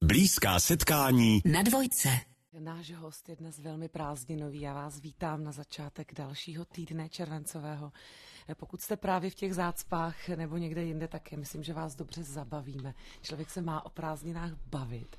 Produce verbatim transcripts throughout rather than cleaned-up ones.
Blízká setkání na dvojce. Náš host je dnes velmi prázdninový. Já vás vítám na začátek dalšího týdne červencového. Pokud jste právě v těch zácpách nebo někde jinde, tak já myslím, že vás dobře zabavíme. Člověk se má o prázdninách bavit.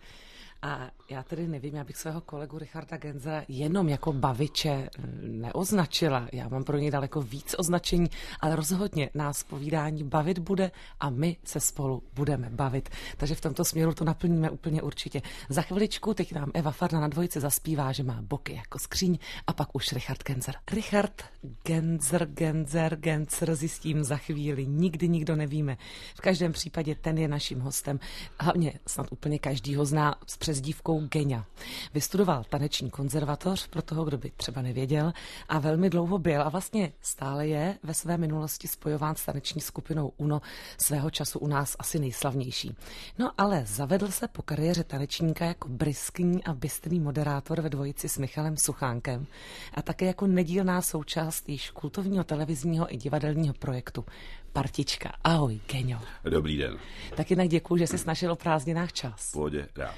A já tedy nevím, já bych svého kolegu Richarda Genzera jenom jako baviče neoznačila. Já mám pro něj daleko víc označení, ale rozhodně nás povídání bavit bude a my se spolu budeme bavit. Takže v tomto směru to naplníme úplně určitě. Za chviličku teď nám Eva Farna na dvojce zaspívá, že má boky jako skříň a pak už Richard Genzer. Richard Genzer, Genzer, Genzer zjistím za chvíli. Nikdy nikdo nevíme. V každém případě ten je naším hostem. Hlavně snad úplně každý ho zná s přezdívkou Geňa. Vystudoval taneční konzervatoř, pro toho, kdo by třeba nevěděl, a velmi dlouho byl a vlastně stále je ve své minulosti spojován s taneční skupinou UNO, svého času u nás asi nejslavnější. No ale zavedl se po kariéře tanečníka jako briskní a bystrý moderátor ve dvojici s Michalem Suchánkem a také jako nedílná součást již kultovního televizního i divadelního projektu Partička. Ahoj, Geňo. Dobrý den. Tak jinak děkuju, že jsi našel o prázdninách čas. V pohodě, rád.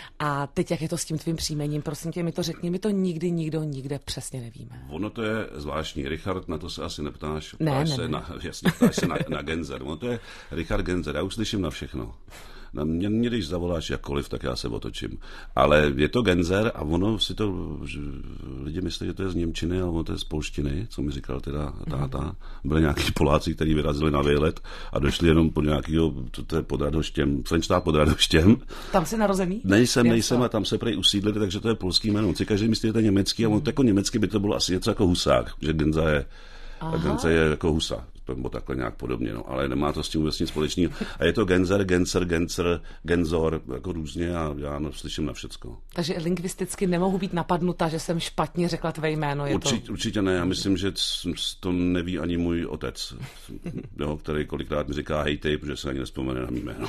A teď, jak je to s tím tvým příjmením, prosím tě, mi to řekni, my to nikdy, nikdo, nikde přesně nevíme. Ono to je zvláštní. Richard, na to se asi neptáš. Ne, ptáš ne, se ne. Na, jasně, ptáš se na, na Genzer. Ono to je Richard Genzer, já už slyším na všechno. Na mě, mě, když zavoláš jakkoliv, tak já se otočím. Ale je to Genzer a ono si to, lidi myslí, že to je z němčiny, ale ono to je z polštiny, co mi říkal teda táta. Byli nějaký Poláci, kteří vyrazili na výlet a došli jenom pod nějakýho, to, to je pod Radoštěm, Frenštát pod Radoštěm. Tam jsi narozený? Nejsem, nejsem a tam se prej usídlili, takže to je polský jméno. Si každý myslí, že to je německý a on jako německy by to bylo asi něco jako husák, že Genza je, Genza je jako husa. Nebo takhle nějak podobně, no, ale nemá to s tím vůbec nic společného. A je to Genzer, Gencer, Gencer, Genzor, jako různě a já no, slyším na všecko. Takže lingvisticky nemohu být napadnuta, že jsem špatně řekla tvé jméno. Je Určitě, to... určitě ne, já myslím, že to neví ani můj otec, jo, který kolikrát mi říká hej ty, protože se ani nespomene na mý jméno.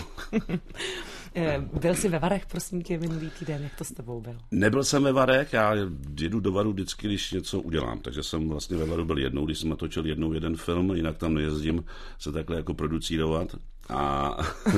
Byl jsi ve Varech, prosím tě, minulý týden, jak to s tebou byl? Nebyl jsem ve Varech, já jedu do Varu vždycky, když něco udělám, takže jsem vlastně ve Varu byl jednou, když jsem natočil jednou jeden film, jinak tam nejezdím se takhle jako producírovat a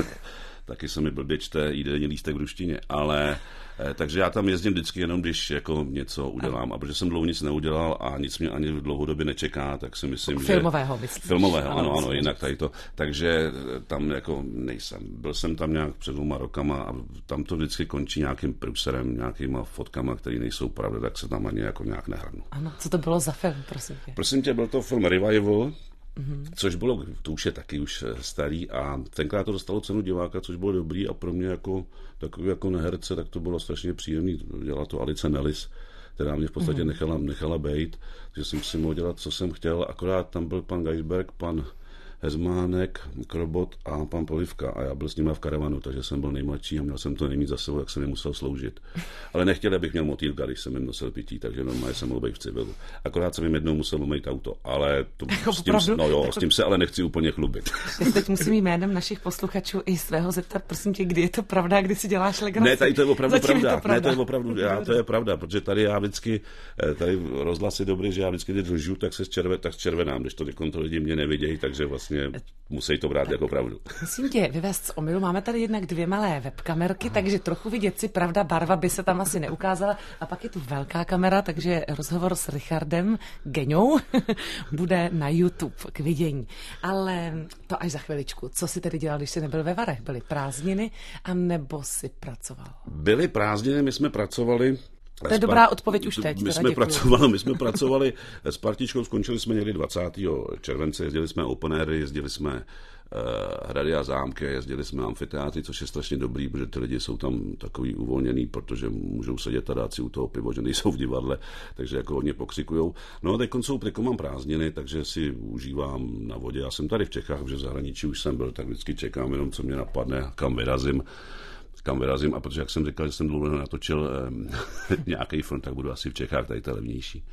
taky se mi blbě čte jídelní lístek v ruštině, ale takže já tam jezdím vždycky jenom, když jako něco udělám. A protože jsem dlouho nic neudělal a nic mě ani v dlouhodobě nečeká, tak si myslím, že... Filmového, myslíš? Filmového, ano, ano, ano, jinak tady to. Takže tam jako nejsem. Byl jsem tam nějak před dvouma rokama a tam to vždycky končí nějakým průserem, nějakýma fotkama, které nejsou pravda, tak se tam ani jako nějak nehrnu. Ano, co to bylo za film, prosím tě? Prosím tě, byl to film Revival, Mm-hmm. Což bylo, to už je taky už starý a tenkrát to dostalo cenu diváka, což bylo dobrý a pro mě jako takový jako neherce, tak to bylo strašně příjemný. Dělala to Alice Nellis, která mě v podstatě mm-hmm. nechala, nechala bejt, že jsem si mohl dělat, co jsem chtěl, akorát tam byl pan Geisberg, pan Hezmánek, Krobot a pan Polivka a já byl s nimi v karavanu, takže jsem byl nejmladší a měl jsem to nejmít za sebou, jak jsem nemusel sloužit. Ale nechtěl, abych měl motýlka, když jsem jim nosil pití, takže normálně jsem mohl být v civilu. Akorát jsem jim jednou musel umýt auto, ale to, jako s, tím, no jo, s tím se ale nechci úplně chlubit. Já teď musím jménem našich posluchačů i svého zeptat, prosím tě, kdy je to pravda, kdy si děláš legraci? Ne, tady to je opravdu pravda. Je to pravda. Ne, to je opravdu, já, to je pravda, protože tady já vždycky, tady rozhlas je dobrý, že já vždycky když držu, tak se červe, tak červenám, když to ty lidi mě nevidějí, takže vlastně musí to brát tak, jako pravdu. Musím tě vyvést z omylu. Máme tady jednak dvě malé webkamerky, takže trochu vidět si, pravda, barva by se tam asi neukázala. A pak je tu velká kamera, takže rozhovor s Richardem Geňou bude na YouTube k vidění. Ale to až za chviličku. Co jsi tedy dělal, když jsi nebyl ve Varech? Byly prázdniny, anebo jsi pracoval? Byly prázdniny, my jsme pracovali. To je dobrá odpověď už teď. My jsme, pracovali, my jsme pracovali s Partičkou, skončili jsme někdy dvacátého července, jezdili jsme open airy, jezdili jsme uh, hrady a zámky, jezdili jsme amfiteátry, což je strašně dobrý, protože ty lidi jsou tam takový uvolněný, protože můžou sedět a dát si u toho pivo, že nejsou v divadle, takže jako hodně pokřikujou. No a teď jsou teď mám prázdniny, takže si užívám na vodě. Já jsem tady v Čechách, protože v zahraničí už jsem byl, tak vždycky čekám jenom, co mě napadne, kam vyrazím. kam vyrazím a protože, jak jsem říkal, že jsem dlouho natočil eh, nějaký film, tak budu asi v Čechách, tady to je levnější.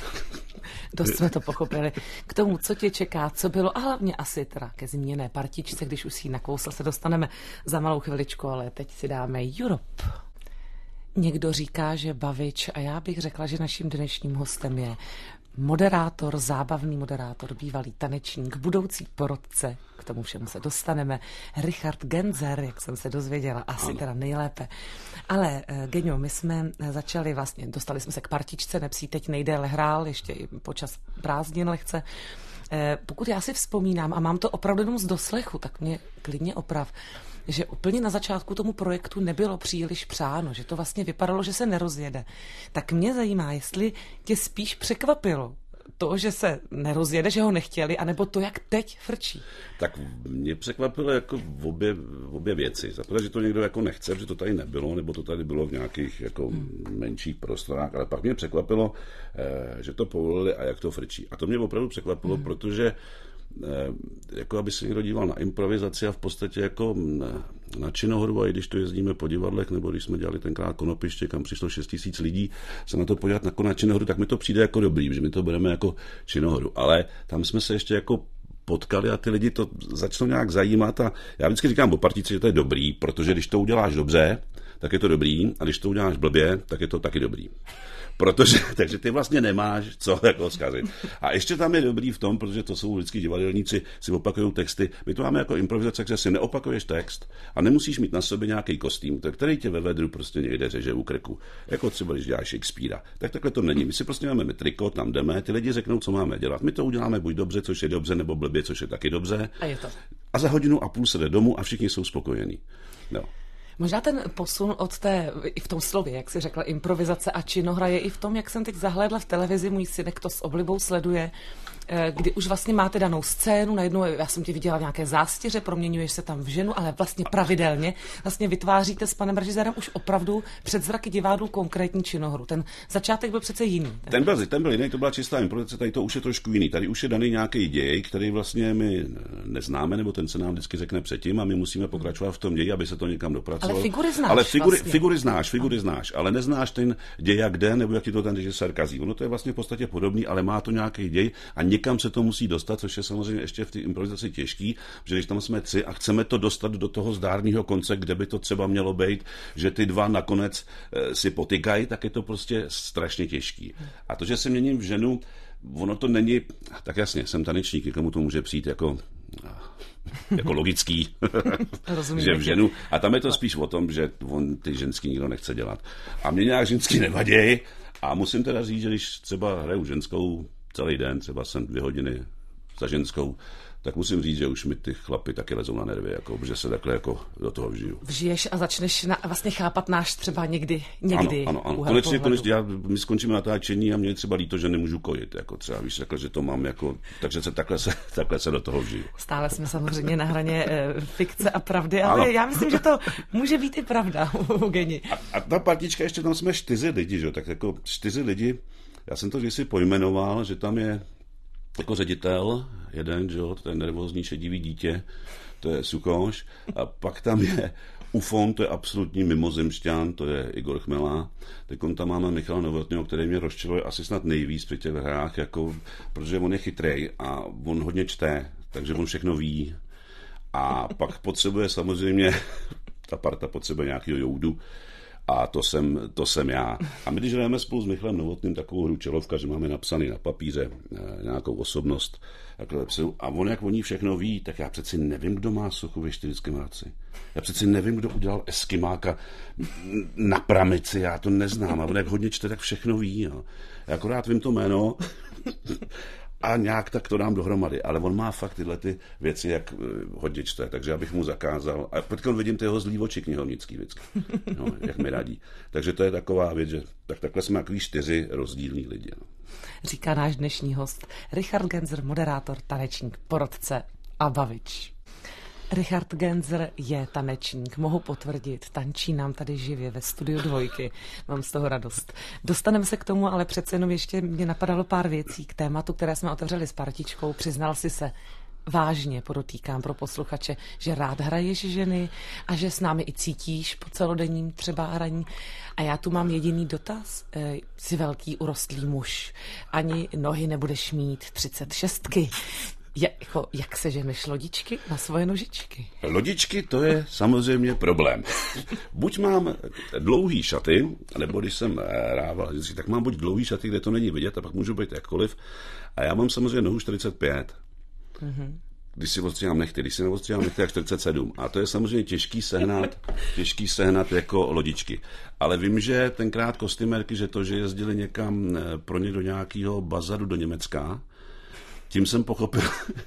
Dost jsme to pochopili. K tomu, co tě čeká, co bylo a hlavně asi teda ke zmíněné Partičce, když už si ji nakousl, se dostaneme za malou chviličku, ale teď si dáme Europe. Někdo říká, že bavič a já bych řekla, že naším dnešním hostem je moderátor, zábavný moderátor, bývalý tanečník, budoucí porodce, k tomu všemu se dostaneme, Richard Genzer, jak jsem se dozvěděla, asi ano. teda nejlépe. Ale Geňo, my jsme začali vlastně, dostali jsme se k partičce, Nepsí teď nejdéle hrál, ještě i počas prázdnin lehce. Pokud já si vzpomínám, a mám to opravdu jenom z doslechu, tak mě klidně oprav, že úplně na začátku tomu projektu nebylo příliš přáno, že to vlastně vypadalo, že se nerozjede. Tak mě zajímá, jestli tě spíš překvapilo to, že se nerozjede, že ho nechtěli, anebo to, jak teď frčí. Tak mě překvapilo jako v obě, v obě věci. Za prvé, že to někdo jako nechce, že to tady nebylo, nebo to tady bylo v nějakých jako hmm. menších prostorách, ale pak mě překvapilo, že to povolili a jak to frčí. A to mě opravdu překvapilo, hmm. protože jako aby se někdo díval na improvizaci a v podstatě jako na Činohru, a i když to jezdíme po divadlech, nebo když jsme dělali tenkrát Konopiště, kam přišlo šest tisíc lidí se na to podívat jako na Činohru, tak mi to přijde jako dobrý, že my to bereme jako Činohru. Ale tam jsme se ještě jako potkali a ty lidi to začnou nějak zajímat a já vždycky říkám o partici, že to je dobrý, protože když to uděláš dobře, tak je to dobrý, a když to uděláš blbě, tak je to taky dobrý. Protože, takže ty vlastně nemáš co jako zkazit. A ještě tam je dobrý v tom, protože to jsou vždycky divadelníci, si opakují texty. My to máme jako improvizace, že si neopakuješ text a nemusíš mít na sobě nějaký kostým, který tě ve vedru prostě někde řeže u krku. Jako třeba, když děláš Shakespearea. Tak takhle to není. My si prostě máme triko, tam jdeme, ty lidi řeknou, co máme dělat. My to uděláme buď dobře, což je dobře, nebo blbě, což je taky dobře. A je to. A za hodinu a půl se jde domů a všichni jsou spokojení. No. Možná ten posun od té, i v tom slově, jak jsi řekla, improvizace a činohra je i v tom, jak jsem teď zahlédla v televizi, můj synek to s oblibou sleduje, kdy už vlastně máte danou scénu, najednou, já jsem tě viděla nějaké zástěře, proměňuješ se tam v ženu, ale vlastně pravidelně vlastně vytváříte s panem režisérem už opravdu před zraky diváků konkrétní činohru. Ten začátek byl přece jiný. Ten byl, ten byl jiný, to byla čistá improvizace, tady to už je trošku jiný. Tady už je daný nějaký děj, který vlastně my neznáme, nebo ten se nám vždycky řekne předtím a my musíme pokračovat v tom ději, aby se to někam dopracovalo. Ale figury znáš. Ale figury, vlastně. figury znáš, figury znáš, ale neznáš ten děj jak jde, nebo jak ti to ten režisér kazí. Ono to je vlastně v podstatě podobný, ale má to nějaký děj a někam se to musí dostat, což je samozřejmě ještě v té improvizaci těžký, že když tam jsme tři a chceme to dostat do toho zdárného konce, kde by to třeba mělo být, že ty dva nakonec e, si potykají, tak je to prostě strašně těžký. A to, že se měním v ženu, ono to není, tak jasně, jsem tanečník, komu to může přijít jako jako logický, že v ženu. A tam je to spíš o tom, že on ty ženský nikdo nechce dělat. A mě nějak ženský nevadějí a musím teda říct, že když třeba hraju ženskou celý den, třeba jsem dvě hodiny za ženskou, tak musím říct, že už mi ty chlapy taky lezou na nervy, jako, že se takhle jako do toho vžiju. Vžiješ a začneš na, vlastně chápat náš třeba někdy, někdy. Ano, ano, ano. Konečně, konečně, já, my skončíme natáčení a mě je třeba líto, že nemůžu kojit, jako třeba, víš, takhle, že to mám jako, takže se takhle se, takhle se do toho vžiju. Stále jsme samozřejmě na hraně e, fikce a pravdy, ale ano. Já myslím, že to může být i pravda u Geni. A, a ta partička, ještě tam jsme čtyři lidi, že? Tak jako čtyři lidi, já jsem to kdysi pojmenoval, že tam je jako ředitel, jeden, že jo, to je nervózní šedivý dítě, to je Sukoš, a pak tam je Ufon, to je absolutní mimozemšťan, to je Igor Chmela, teď tam máme Michala Novotného, který mě rozčiluje asi snad nejvíc při těch hrách, jako, protože on je chytrej a on hodně čte, takže on všechno ví a pak potřebuje samozřejmě, ta parta potřebuje nějakého joudu, a to jsem, to jsem já. A my, když hrajeme spolu s Michalem Novotným takovou hru Čelovka, že máme napsaný na papíře nějakou osobnost, a on, jak o ní všechno ví, tak já přeci nevím, kdo má sochu ve čtyřickém Hradci. Já přeci nevím, kdo udělal Eskimáka na Pramici, já to neznám. A on, jak hodně čte, tak všechno ví. Jo. Já akorát vím to jméno a nějak tak to dám dohromady. Ale on má fakt tyhle ty věci, jak hodně čte, takže já bych mu zakázal. A teď vidím ty jeho zlý oči knihovnický vždycky, no, jak mi radí. Takže to je taková věc, že tak, takhle jsme takový čtyři rozdílní lidi. No. Říká náš dnešní host Richard Genzer, moderátor, tanečník, porodce a bavič. Richard Genzer je tanečník, mohu potvrdit, tančí nám tady živě ve studiu Dvojky, mám z toho radost. Dostaneme se k tomu, ale přece jenom ještě mě napadalo pár věcí k tématu, které jsme otevřeli s partičkou. Přiznal si se, vážně podotýkám pro posluchače, že rád hraješ ženy a že s námi i cítíš po celodenním třeba hraní. A já tu mám jediný dotaz. E, jsi velký urostlý muž. Ani nohy nebudeš mít třicet šestky. Je, jako, jak se ženeš lodičky na svoje nožičky? Lodičky, to je samozřejmě problém. Buď mám dlouhý šaty, nebo když jsem rával, tak mám buď dlouhý šaty, kde to není vidět, a pak můžu být jakkoliv. A já mám samozřejmě nohu čtyřicet pět. Mm-hmm. Když si ostříhám nechty, když si neostříhám nechty, jak čtyřicet sedm. A to je samozřejmě těžký sehnat, těžký sehnat jako lodičky. Ale vím, že tenkrát kostymérky, že to, že jezdili někam pro ně do nějakého bazaru do Německa, tím jsem pochopil,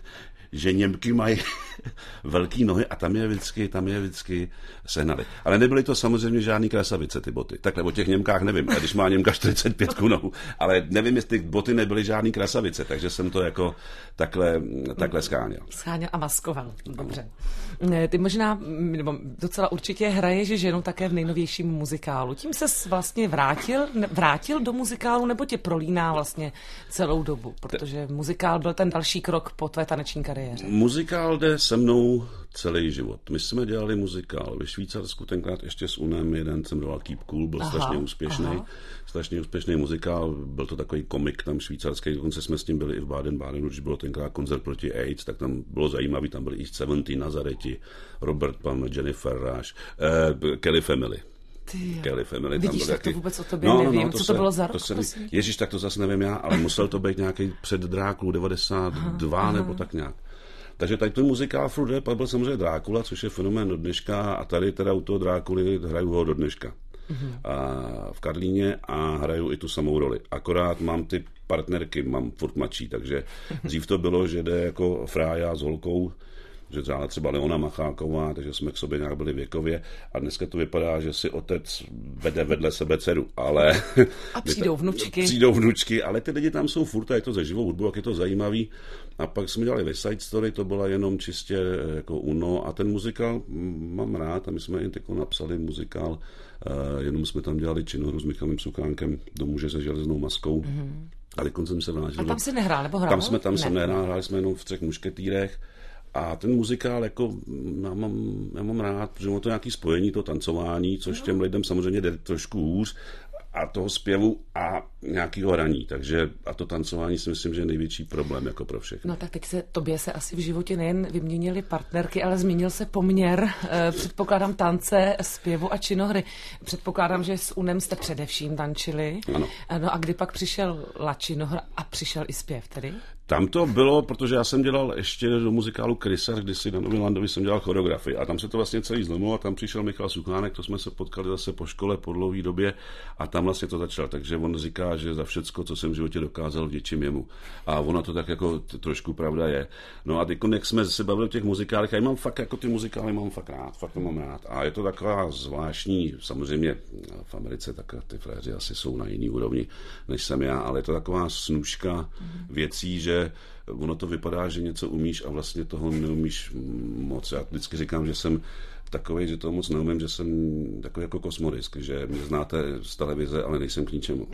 že Němky mají velký nohy a tam je vždycky, tam je vždycky sehnali. Ale nebyly to samozřejmě žádný krasavice, ty boty. Takhle o těch Němkách nevím, když má Němka čtyřicet pět nohu. Ale nevím, jestli ty boty nebyly žádný krasavice, takže jsem to jako takhle, takhle scháněl. Scháněl a maskoval, dobře. Ty možná, nebo docela určitě hraješ ženu také v nejnovějším muzikálu. Tím ses vlastně vrátil, vrátil do muzikálu, nebo tě prolíná vlastně celou dobu? Protože muzikál byl ten další krok po tvé taneční kariéře. Muzikál jde se mnou celý život. My jsme dělali muzikál ve Švýcarsku, tenkrát ještě s Unem, jeden jsem dělal Keep Cool, byl aha, strašně úspěšný. Aha. Strašně úspěšný muzikál, byl to takový komik tam švýcarský, dokonce jsme s tím byli i v Baden-Badenu, když bylo tenkrát koncert proti AIDS, tak tam bylo zajímavý, tam byli East sedmdesát, Nazareti, Robert Palmer, Jennifer Rush, eh, Kelly Family. Ty, Kelly Family. Vidíš, tam tak to jaký... vůbec o tobě no, nevím. no, to Co se, to bylo za rok? To se, Ježíš, tak to zase nevím já, ale musel to být nějaký před Drákulu devadesát dva aha, nebo aha. tak nějak. Takže tady ten muzikál furt jde, pak byl samozřejmě Drákula, což je fenomén do dneška a tady teda u toho Drákuly hraju ho do dneška. Uh-huh. A v Karlíně a hraju i tu samou roli. Akorát mám ty partnerky, mám furt mladší, takže dřív to bylo, že jde jako Frája s holkou, že třeba, třeba Leona Macháková, takže jsme k sobě nějak byli věkově a dneska to vypadá, že si otec vede vedle sebe dceru, ale... A přijdou vnučky. Přijdou vnučky, ale ty lidi tam jsou furt a je to ze živou hudbu, jak je to zajímavý. A pak jsme dělali West Side Story, to byla jenom čistě jako Uno a ten muzikál mám rád a my jsme i jako napsali muzikál, uh, jenom jsme tam dělali činohru s Michalem Sukánkem do Muže se železnou maskou. Mm-hmm. A teď jsem se vrátil. A tam si nehrál, nebo hrál? Tam jsme tam ne. jsem nehrál, hráli jsme jenom v Třech mušketýrech. A ten muzikál, jako já mám, já mám rád, protože má to nějaké spojení, to tancování, což těm lidem samozřejmě jde trošku hůř, a toho zpěvu a nějakého hraní. Takže a to tancování si myslím, že je největší problém jako pro všechny. No tak teď se, tobě se asi v životě nejen vyměnily partnerky, ale změnil se poměr. E, předpokládám tance, zpěvu a činohry. Předpokládám, že s Unem jste především tančili. Ano. No a kdy pak přišel la činohra a přišel i zpěv tedy? Tam to bylo, protože já jsem dělal ještě do muzikálu Krysar, kdy si na Novém Landovi jsem dělal choreografii a tam se to vlastně celý zlomilo a tam přišel Michal Suchánek, to jsme se potkali zase po škole po dlouhé době a tam vlastně to začal, takže on říká, že za všecko, co jsem v životě dokázal, vděčím jemu. A ono to tak jako t- trošku pravda je. No a teď, jak jsme se bavili o těch muzikálech, já mám fakt jako ty muzikály mám fakt rád, fakt to mám rád. A je to taková zvláštní, samozřejmě v Americe tak ty fréři asi jsou na jiný úrovni, než jsem já, ale je to taková snůžka věcí, že ono to vypadá, že něco umíš a vlastně toho neumíš moc. Já vždycky říkám, že jsem takovej, že toho moc neumím, že jsem takový jako kosmodisk, že mě znáte z televize, ale nejsem k ničemu.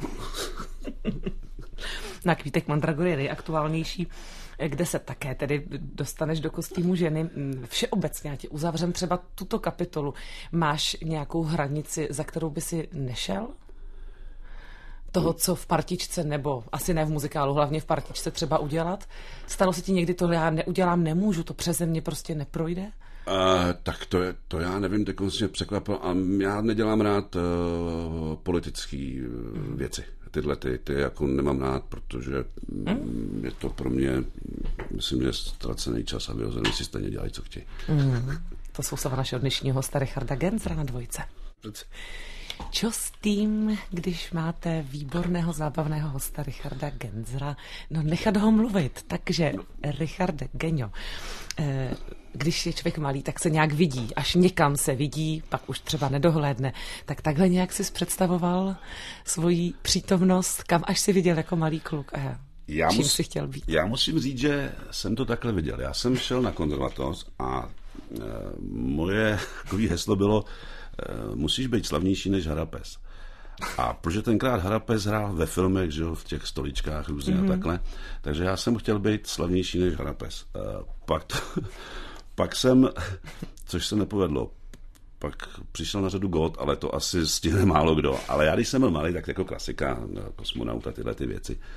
Na Kvítek Mandragory je nejaktuálnější, kde se také tedy dostaneš do kostýmu ženy. Všeobecně, já ti uzavřem třeba tuto kapitolu. Máš nějakou hranici, za kterou by si nešel? Toho, co v partičce, nebo asi ne v muzikálu, hlavně v partičce třeba udělat? Stalo se ti někdy tohle, já neudělám, nemůžu, to přeze mě prostě neprojde? Uh, tak to, je, to já nevím, teď mě překvapil. A já nedělám rád uh, politické uh, věci. Tyhle ty, ty jako nemám rád, protože mm. je to pro mě, myslím, že ztracený čas a vyhozený si stejně dělají, co chtějí. Mm. To jsou slova našeho dnešního hosta Richarda Genzera na Dvojce. Čo s tím, když máte výborného, zábavného hosta Richarda Genzera? No nechat ho mluvit. Takže, Richarde Geňo, když je člověk malý, tak se nějak vidí. Až někam se vidí, pak už třeba nedohlédne. Tak takhle nějak jsi představoval svoji přítomnost, kam až si viděl jako malý kluk a já čím mus, jsi chtěl být? Já musím říct, že jsem to takhle viděl. Já jsem šel na konzervatoř a e, moje takové heslo bylo musíš být slavnější než Harapes. A protože tenkrát Harapes hrál ve filmech, že jo, v těch stoličkách různě mm-hmm. a takhle, takže já jsem chtěl být slavnější než Harapes. Uh, pak, to, pak jsem, což se nepovedlo, pak přišel na řadu God, ale to asi stihne málo kdo. Ale já, když jsem byl malý, tak jako klasika, kosmonauta, tyhle ty věci.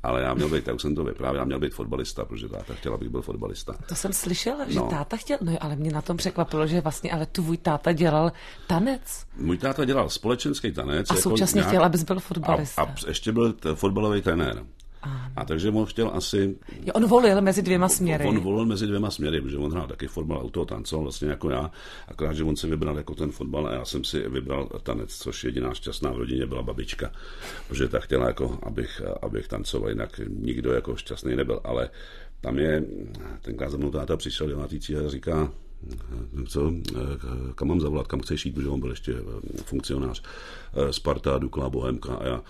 ale já měl být, já už jsem to vyprávěl, já měl být fotbalista, protože táta chtěla, abych byl fotbalista. To jsem slyšela, že No. táta chtěl, no ale mě na tom překvapilo, že vlastně, ale tvůj táta dělal tanec. Můj táta dělal společenský tanec. A jako současně nějak, chtěl, abys byl fotbalista. A, a ještě byl t- fotbalový trenér. A, a takže on chtěl asi... Jo, on volil mezi dvěma směry. On volil mezi dvěma směry, protože on hrál taky fotbal, auto, tancoval vlastně jako já, akorát, že on si vybral jako ten fotbal a já jsem si vybral tanec, což jediná šťastná v rodině byla babička, protože ta chtěla, jako, abych, abych tancoval, jinak nikdo jako šťastný nebyl, ale tam je, tenkrát za mnou táta přišel devátý třída a říká, co, kam mám zavolat, kam chceš jít, protože on byl ještě funkcionář Sparta, Dukla, Bohemka a já,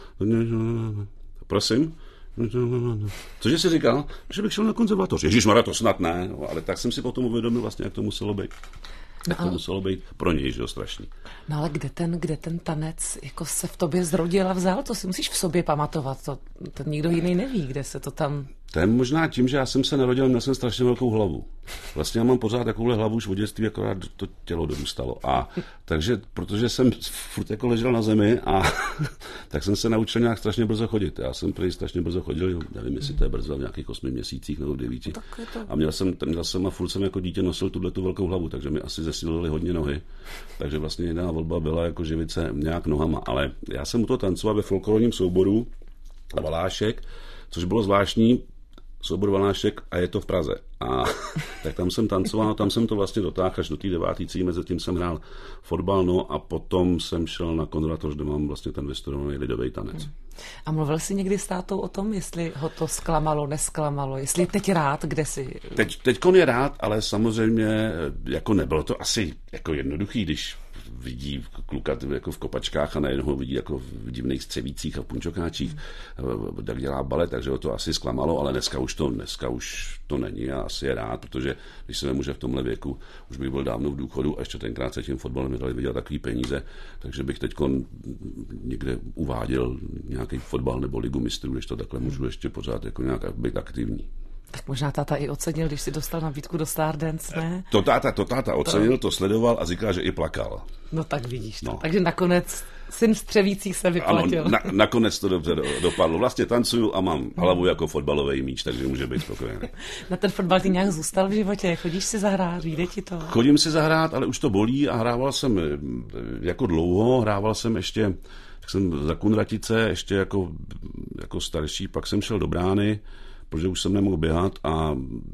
prosím, cože jsi říkal? Že bych šel na konzervatoř. Ježišmarja, to snad ne, no, ale tak jsem si potom uvědomil vlastně, jak to muselo být. Jak no, to muselo být pro něj, že jo, strašný. No ale kde ten, kde ten tanec jako se v tobě zrodil a vzal, to si musíš v sobě pamatovat, to, to nikdo jiný neví, kde se to tam... To je možná tím, že já jsem se narodil, měl jsem strašně velkou hlavu. Vlastně já mám pořád takovouhle hlavu už od dětství, akorát to tělo dorůstalo. A takže, protože jsem furt jako ležel na zemi a tak jsem se naučil nějak strašně brzo chodit. Já jsem prý strašně brzo chodil, nevím, jestli to je brzo v nějakých osmi měsících nebo v devíti. To... A měl jsem, měl jsem a furt jsem jako dítě nosil tuhletu velkou hlavu, takže mi asi zesílily hodně nohy. Takže vlastně jediná volba byla jako živit se nějak nohama. Ale já jsem u toho tancoval ve folklorním souboru Valášek, což bylo zvláštní, soubor Valášek a je to v Praze. A tak tam jsem tancoval, tam jsem to vlastně dotáhl až do té deváté třídy, mezi tím jsem hrál fotbal, no a potom jsem šel na konzervatoř, kde mám vlastně ten vystudovaný lidový tanec. A mluvil jsi někdy s tátou o tom, jestli ho to zklamalo, nesklamalo, jestli je teď rád, kde jsi? Teď, teďkon je rád, ale samozřejmě jako nebylo to asi jako jednoduchý, když vidí kluka jako v kopačkách a najednou ho vidí jako v divných střevících a v punčokáčích, hmm. tak dělá balet, takže ho to asi zklamalo, ale dneska už to, dneska už to není a asi je rád, protože když se nemůže v tomhle věku, už bych byl dávno v důchodu a ještě tenkrát se tím fotbalem mi dali vidět takový peníze, takže bych teďkon někde uváděl nějaký fotbal nebo ligu mistrů, když to takhle můžu ještě pořád jako nějak být aktivní. Tak možná táta i ocenil, když si dostal nabídku do Stardance, ne? To táta, to táta ocenil, to sledoval a říkal, že i plakal. No tak vidíš to. No. Takže nakonec syn střevících se vyplatil. Ano, na, nakonec to dobře do, dopadlo. Vlastně tancuju a mám hlavu jako fotbalový míč, takže může být spokojený. Na ten fotbal ty nějak zůstal v životě? Chodíš si zahrát, vyjde ti to? Chodím si zahrát, ale už to bolí a hrával jsem jako dlouho, hrával jsem ještě, jak jsem za Kunratice, ještě jako, jako starší, pak jsem šel do brány, protože už jsem nemohl běhat a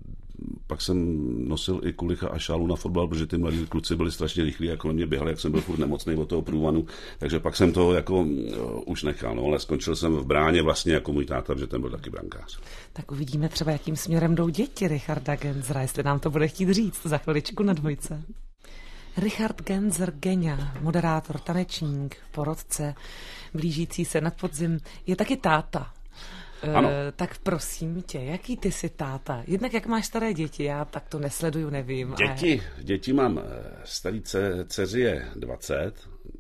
pak jsem nosil i kulicha a šálu na fotbal, protože ty mladí kluci byli strašně rychlí a kolem mě běhali, jak jsem byl furt nemocný od toho průvanu, takže pak jsem to jako uh, už nechal, no, ale skončil jsem v bráně vlastně jako můj táta, protože ten byl taky brankář. Tak uvidíme třeba, jakým směrem jdou děti Richarda Genzera, jestli nám to bude chtít říct za chviličku na dvojce. Richard Genzer Geňa, moderátor, tanečník, porodce, blížící se nad podzim, je taky táta. Ano. Uh, tak prosím tě, jaký ty jsi táta? Jednak jak máš staré děti, já tak to nesleduju, nevím. Děti, ale... děti mám, starý ce, dceři je dvacet.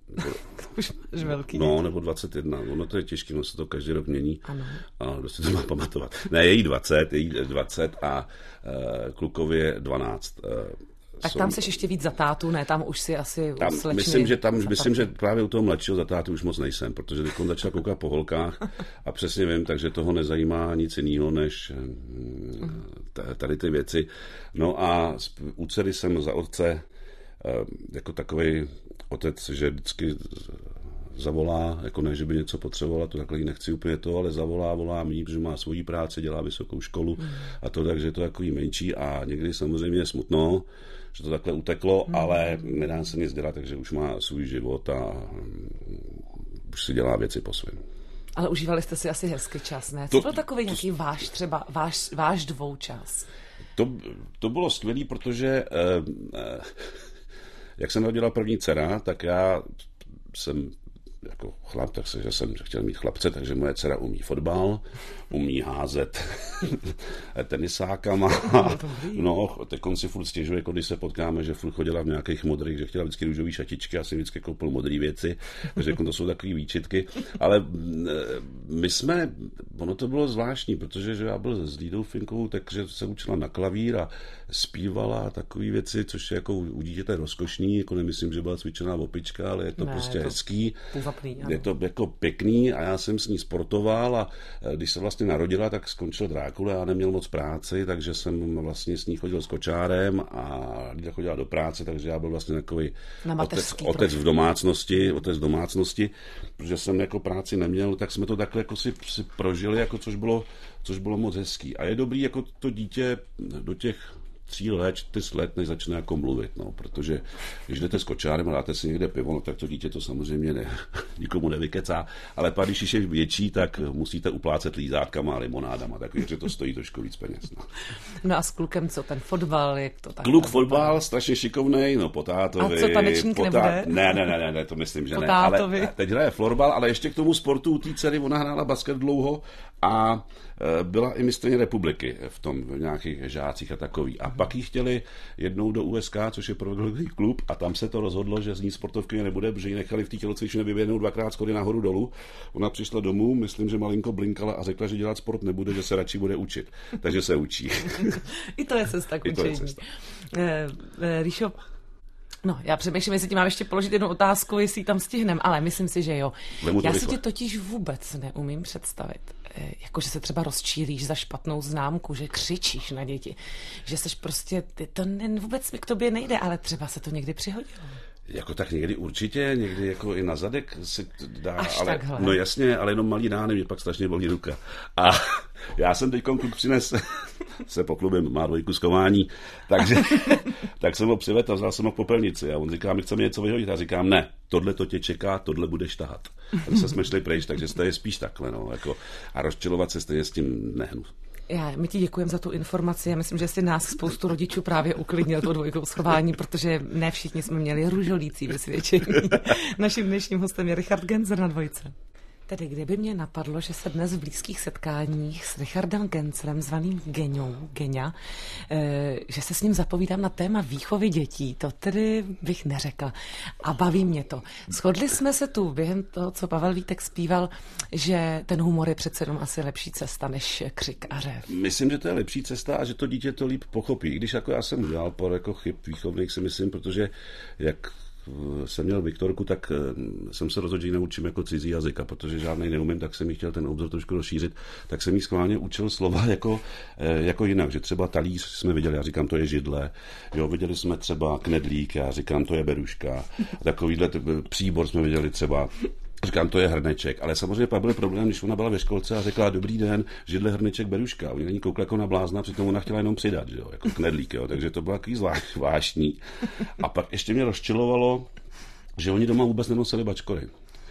Už máš velký. No, nebo dvacet jedna, ono to je těžké, no se to každý rok mění. Ano. A kdo si to má pamatovat. Ne, je jí dvacet, je jí dvacet a uh, klukově dvanáct. Uh, Tak jsou... tam seš ještě víc za tátu, ne? Tam už si asi tam, slečny... Myslím, že tam, myslím, že právě u toho mladšího za tátu už moc nejsem, protože teď on začal koukat po holkách a přesně vím, takže toho nezajímá nic jiného, než tady ty věci. No a u dcery jsem za otce jako takovej otec, že vždycky zavolá, jako ne, že by něco potřebovala, to takhle jí nechci úplně to, ale zavolá, volá mý, protože má svoji práci, dělá vysokou školu mm. a to, takže je to takový menší a někdy samozřejmě je smutno, že to takhle uteklo, mm. ale nedá se nic dělat, takže už má svůj život a už si dělá věci po svém. Ale užívali jste si asi hezký čas, ne? Co to, byl takový to, nějaký váš třeba, váš, váš dvoučas? To, to bylo skvělý, protože eh, eh, jak jsem rodila první dcera, tak já jsem jako chlap, tak se, že jsem chtěl mít chlapce, takže moje dcera umí fotbal, umí házet tenisákama. No, teď si furt stěžuje, jako když se potkáme, že furt chodila v nějakých modrých, že chtěla vždycky růžový šatičky, já jsem vždycky koupil modrý věci, takže jako to jsou takové výčitky. Ale my jsme, ono to bylo zvláštní, protože že já byl s Lídou Finkovou, takže se učila na klavír a zpívala takové věci, což je jako u dítěte rozkošný, jako nemyslím, že byla cvičená opička, ale je to ne, prostě to hezký. příjemný. Ano. Je to jako pěkný a já jsem s ní sportoval a když se vlastně narodila, tak skončil Drákula a neměl moc práci, takže jsem vlastně s ní chodil s kočárem a Lída chodila do práce, takže já byl vlastně takový otec, otec v domácnosti, otec v domácnosti, protože jsem jako práci neměl, tak jsme to takhle jako si, si prožili, jako což bylo, což bylo moc hezký. A je dobrý jako to dítě do těch tří let, čtyř let, než začne jako mluvit, no, protože když jdete s kočárem a dáte si někde pivo, no, tak to dítě to samozřejmě ne, nikomu nevykecá, ale pak, když je větší, tak musíte uplácet lízátkama a limonádama, takže to stojí trošku víc peněz. No, no a s klukem co, ten fotbal, jak to tak? Kluk fotbal, strašně šikovnej, no po tátovi. A co, tanečník potá... nebude? Ne, ne, ne, ne, to myslím, že po ne. tátovi. Ale teď hraje florbal, ale ještě k tomu sportu u té dcery, ona hrála basket dlouho a byla i mistryně republiky v tom, v nějakých žácích a takový. A pak jí chtěli jednou do U S K, což je provedlý klub, a tam se to rozhodlo, že z ní sportovky nebude, protože ji nechali v té tělocvičně vyběhnout dvakrát schody nahoru dolů. Ona přišla domů, myslím, že malinko blinkala a řekla, že dělat sport nebude, že se radši bude učit. Takže se učí. I to je cesta k učení. Eh, eh, Ríšo, no, já přemýšlím, jestli ti mám ještě položit jednu otázku, jestli ji tam stihnem, ale myslím si, že jo. Já si tě totiž vůbec neumím představit. Jakože se třeba rozčílíš za špatnou známku, že křičíš na děti, že seš prostě, to ne, vůbec mi k tobě nejde, ale třeba se to někdy přihodilo. Jako tak někdy určitě, někdy jako i na zadek se dá, až ale takhle. No jasně, ale jenom malý rány, mě pak strašně bolí ruka. A já jsem teď kluk přines, se poklubím, má dvojku z kování, takže tak jsem ho přivedl a vzal jsem ho k popelnici a on říká, my chceme něco vyhodit a říkám, ne, tohle to tě čeká, tohle budeš tahat. A se jsme šli pryč, takže to je spíš takhle, no, jako, a rozčilovat se stejně s tím nehnu. Já, my ti děkujeme za tu informaci. Já myslím, že si nás spoustu rodičů právě uklidnil to dvojkou schování, protože ne všichni jsme měli růžolící vysvědčení. Naším dnešním hostem je Richard Genzer na dvojce. Tedy kdyby mě napadlo, že se dnes v blízkých setkáních s Richardem Genzerem, zvaným Geňou, Geňa, e, že se s ním zapovídám na téma výchovy dětí, to tedy bych neřekla. A baví mě to. Shodli jsme se tu během toho, co Pavel Vítek zpíval, že ten humor je přece jenom asi lepší cesta než křik a řev. Myslím, že to je lepší cesta a že to dítě to líp pochopí. I když jako já jsem udělal pár jako chyb výchovných, si myslím, protože jak jsem měl Viktorku, tak jsem se rozhodl, že ji naučím jako cizí jazyka, protože žádnej neumím, tak jsem jí chtěl ten obzor trošku rozšířit, tak jsem jí schválně učil slova jako, jako jinak, že třeba talíř jsme viděli, já říkám, to je židle, jo, viděli jsme třeba knedlík, já říkám, to je beruška, takovýhle příbor jsme viděli třeba, říkám, to je hrneček, ale samozřejmě pak byl problém, když ona byla ve školce a řekla, dobrý den, židle, hrneček, beruška. Oni na ní koukli jako na blázna, přitom ona chtěla jenom přidat, jo, jako knedlík, jo, takže to bylo takový zvláštní. A pak ještě mě rozčilovalo, že oni doma vůbec nenosili bačkory.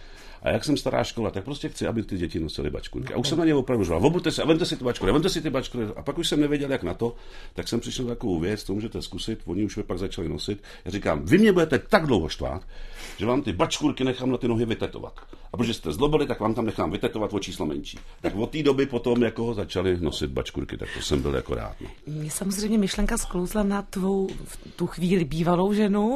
A jak jsem stará škola, tak prostě chci, aby ty děti nosily bačkurky. A už jsem na ně opravdu žval, obujte se, a vemte si ty bačkury, vemte si ty bačkury. A pak už jsem nevěděl, jak na to, tak jsem přišel takovou věc, to můžete zkusit, oni už je pak začali nosit. Já říkám, vy mě budete tak dlouho štvát, že vám ty bačkurky nechám na ty nohy vytetovat. A protože jste zlobili, tak vám tam nechám vytetovat o číslo menší. Tak od té doby potom jako začali nosit bačkurky, tak to jsem byl jako rád. No. Mně samozřejmě myšlenka sklouzla na tvou v tu chvíli bývalou ženu,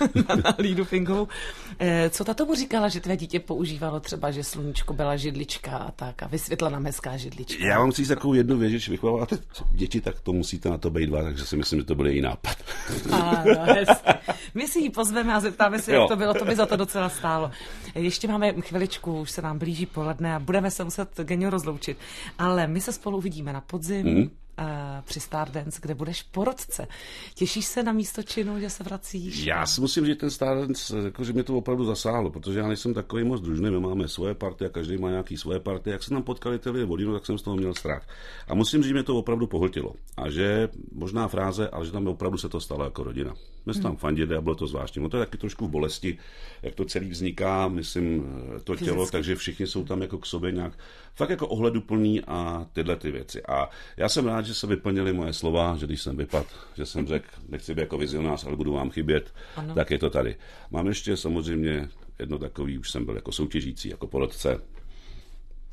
na Lídu Finkovou. E, co ta tomu říkala, že tvé dítě používalo třeba, že sluníčko byla židlička a tak a vysvětla hezká židlička? Já vám chci říct takovou jednu věc, že vychováváte děti, tak to musíte na to být dva, takže si myslím, že to byl její nápad. Ano, hezky. My si ji pozveme a zeptáme se, jak to bylo, to by za to docela stálo. Ještě máme chviličku, už se nám blíží poledne a budeme se muset Geňo rozloučit, ale my se spolu uvidíme na podzim, mm. při Stardance, kde budeš porodce. Těšíš se na místo činu, že se vracíš? Já si musím říct, ten Stardance, jako, že mě to opravdu zasáhlo, protože já nejsem takový moc družný, my máme svoje party a každý má nějaký svoje party. Jak se tam potkali ty lidé vodinu, tak jsem z toho měl strach. A musím říct, že mě to opravdu pohltilo. A že možná fráze, ale že tam opravdu se to stalo jako rodina. My jsme tam fandili a bylo to zvláštní. No to je taky trošku v bolesti, jak to celý vzniká, myslím, to tělo, fyzicky. Takže všichni jsou tam jako k sobě nějak fakt jako ohleduplný a tyhle ty věci. A já jsem rád, že se vyplnily moje slova, že když jsem vypadl, že jsem řekl, nechci být jako vizionář, ale budu vám chybět, ano. Tak je to tady. Mám ještě samozřejmě jedno takový, už jsem byl jako soutěžící, jako porodce.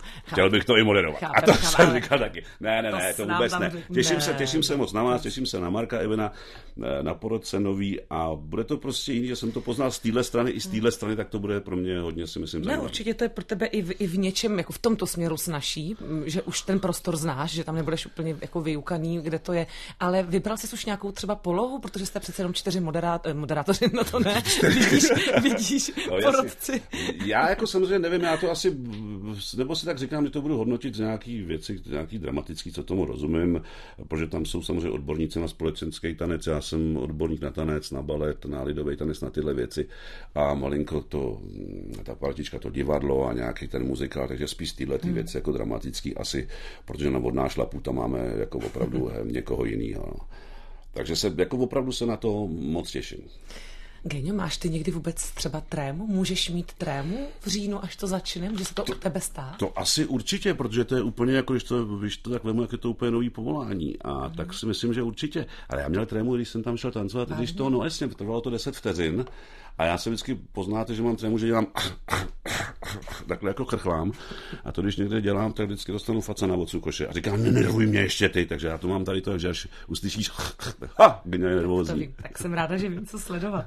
Chtěl bych to i moderovat. Chápem, a to chápem, jsem ale... říkal taky. Ne, ne, ne, to, to vůbec ne. Těším ne. se, těším se moc na vás, těším se na Marka Evena, na porodce nový a bude to prostě jiný, že jsem to poznal z téhle strany i z téhle strany, tak to bude pro mě hodně, si myslím, zajímavé. Ne, určitě to je pro tebe i v, i v něčem, jako v tomto směru snaží, že už ten prostor znáš, že tam nebudeš úplně jako vyukaný, kde to je, ale vybral jsi už nějakou třeba polohu, protože jste přece jenom čtyři moderát, moderátoři, no to ne, vidíš, vidíš, no, porodci. Já jako samozřejmě nevím, já to asi, nebo si tak říkám, že to budu hodnotit z nějaký věci, nějaký dramatický, co tomu rozumím, protože tam jsou samozřejmě odborníci na společenský tanec, já jsem odborník na tanec, na balet, na lidový tanec, na tyhle věci a malinko to, ta partička, to divadlo a nějaký ten muzikál, takže spíš tyhle ty hmm. věci jako dramatický asi, protože na vodná šlapu tam máme jako opravdu někoho jiného. Takže se, jako opravdu se na to moc těším. Geňo, máš ty někdy vůbec třeba trému? Můžeš mít trému v říjnu, až to začne? Může se to, to u tebe stát? To asi určitě, protože to je úplně jako, když to, když to tak vemu, jak je to úplně nový povolání. A mm. tak si myslím, že určitě. Ale já měl trému, když jsem tam šel tancovat, Vážně? když to, no jasně, trvalo to deset vteřin. A já se vždycky poznáte, že mám trému, že dělám takhle jako chrchlám. A to, když někde dělám, tak vždycky dostanu faca na ocu koše. A říkám, nenervuj mě ještě ty. Takže já to mám tady to, že až uslyšíš, ha, kdy mě nervózní. Tak jsem ráda, že vím, co sledovat.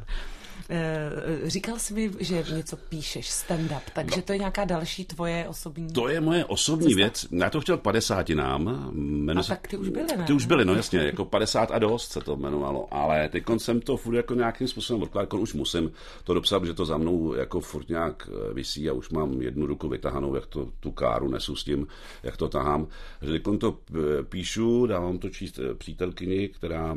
Říkal jsi mi, že něco píšeš, stand-up, takže no. to je nějaká další tvoje osobní... To je moje osobní cesta. Věc. Já to chtěl k padesátinám. A se... tak ty už byly, ne? Ty už byly, no jasně, jako padesát a dost se to jmenovalo, ale teď jsem to furt jako nějakým způsobem odkládal, už musím to dopsat, že to za mnou jako furt nějak visí a už mám jednu ruku vytahanou, jak to tu káru nesu s tím, jak to tahám. Že teď to píšu, dávám to číst přítelkyni, která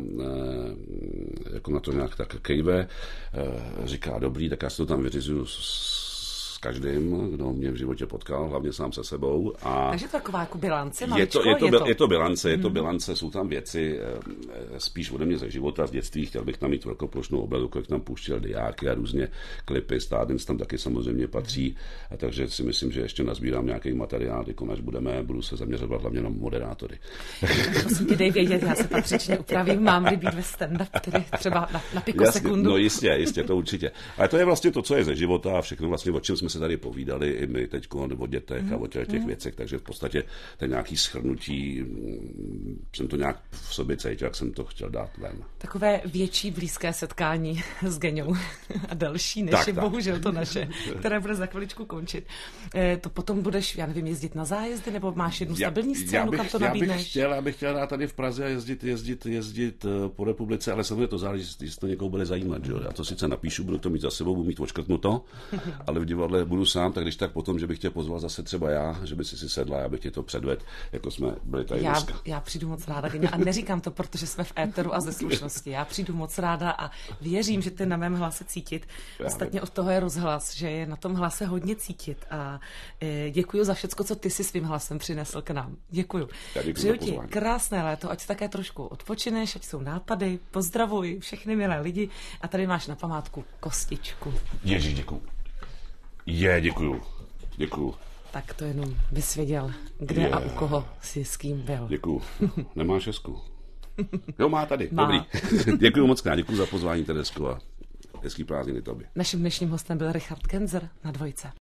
jako na to nějak tak kejve, říká, dobrý, tak já si to tam vyřizuju s každým, kdo mě v životě potkal, hlavně sám se sebou. A takže to taková jako bilance, je to, je, to, je, to, je to bilance, je to bilance, jsou tam věci spíš ode mě ze života, z dětství, chtěl bych tam mít velkoplošnou obrazovku, jak tam pouštěl diáky a různě klipy, Stardance tam taky samozřejmě patří, a takže si myslím, že ještě nazbírám nějaký materiál, jako až budeme, budu se zaměřovat hlavně na moderátory. Prosím tě, dej vědět, já se patřičně upravím, mám-li být ve stand-up, tedy třeba na, na pikosekundu. No jistě, jistě, to určitě. Ale to je vlastně to, co je ze života a všechno vlastně, o čem jsme se tady povídali i my teď o dětech mm. a o těch mm. věcech, takže v podstatě ten nějaký shrnutí, jsem to nějak v sobě cítil, jak jsem to chtěl dát ven. Takové větší blízké setkání s Geňou a další, než tak, je tak. bohužel to naše, které bude za chviličku končit. E, to potom budeš, já nevím, jezdit na zájezdy, nebo máš jednu stabilní scénu, kam to nabídneš? Já bych chtěl, já bych chtěl dát tady v Praze a jezdit, jezdit, jezdit po republice, ale samozřejmě to záleží, jestli to někoho bude zajímat. Že? Já to sice napíšu, budu to mít za sebou, budu mít odškrtnuto, ale v divadle budu sám, tak když tak potom, že bych tě pozval zase třeba já, že by si si sedla, já bych tě to předvedl, jako jsme byli tady já, dneska. Já přijdu moc ráda, Geňo, a neříkám to, protože jsme v éteru a ze slušnosti. Já přijdu moc ráda a věřím, že ty na mém hlase cítit. Ostatně od toho je rozhlas, že je na tom hlase hodně cítit a e, děkuji za všecko, co ty si svým hlasem přinesl k nám. Děkuji. Přeju ti krásné léto, ať také trošku odpočineš, ať jsou nápady, pozdravuj všechny milé lidi a tady máš na památku kostičku. Ježíš, děkuji. Je, děkuju. Děkuju. Tak to jenom bys věděl, kde je. A u koho jsi s kým byl. Děkuju. Nemá šestku. Jo, má tady. Má. Dobrý. Děkuju moc krát. Děkuju za pozvání, Teresko, a hezký prázdniny tobě. Naším dnešním hostem byl Richard Genzer na Dvojce.